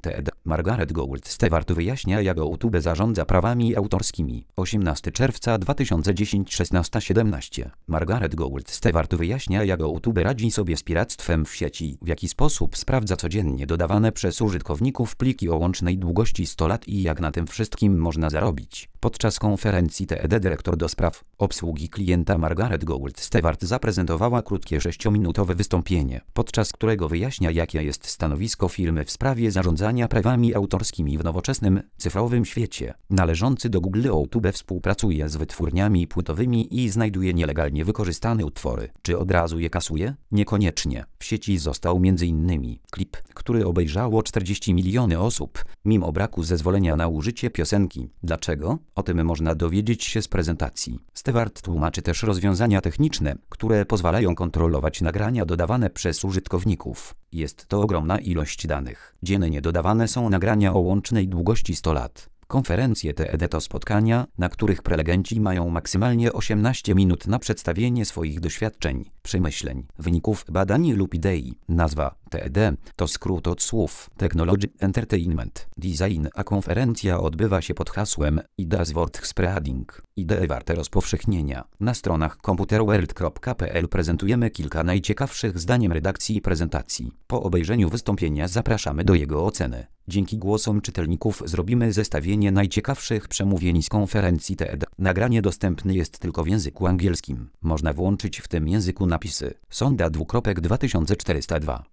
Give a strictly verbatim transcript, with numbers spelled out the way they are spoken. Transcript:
T E D. Margaret Gould Stewart wyjaśnia, jak YouTube zarządza prawami autorskimi. osiemnastego czerwca dwa tysiące dziesiątego, szesnaście siedemnaście. Margaret Gould Stewart wyjaśnia, jak YouTube radzi sobie z piractwem w sieci, w jaki sposób sprawdza codziennie dodawane przez użytkowników pliki o łącznej długości sto lat i jak na tym wszystkim można zarobić. Podczas konferencji T E D dyrektor do spraw obsługi klienta Margaret Gould Stewart zaprezentowała krótkie sześciominutowe wystąpienie, podczas którego wyjaśnia, jakie jest stanowisko firmy w sprawie zarządzania prawami autorskimi w nowoczesnym, cyfrowym świecie. Należący do Google YouTube współpracuje z wytwórniami płytowymi i znajduje nielegalnie wykorzystane utwory. Czy od razu je kasuje? Niekoniecznie. W sieci został między innymi klip, który obejrzało czterdzieści miliony osób, mimo braku zezwolenia na użycie piosenki. Dlaczego? O tym można dowiedzieć się z prezentacji. Stewart tłumaczy też rozwiązania techniczne, które pozwalają kontrolować nagrania dodawane przez użytkowników. Jest to ogromna ilość danych. Dziennie dodawane są nagrania o łącznej długości sto lat. Konferencje T E D to spotkania, na których prelegenci mają maksymalnie osiemnaście minut na przedstawienie swoich doświadczeń, przemyśleń, wyników badań lub idei. Nazwa T E D to skrót od słów Technology, Entertainment, Design, a konferencja odbywa się pod hasłem Ideas worth spreading. Idee warte rozpowszechnienia. Na stronach computerworld kropka p l prezentujemy kilka najciekawszych zdaniem redakcji prezentacji. Po obejrzeniu wystąpienia zapraszamy do jego oceny. Dzięki głosom czytelników zrobimy zestawienie najciekawszych przemówień z konferencji T E D. Nagranie dostępne jest tylko w języku angielskim. Można włączyć w tym języku napisy. Sonda dwukropek dwa tysiące czterysta dwa.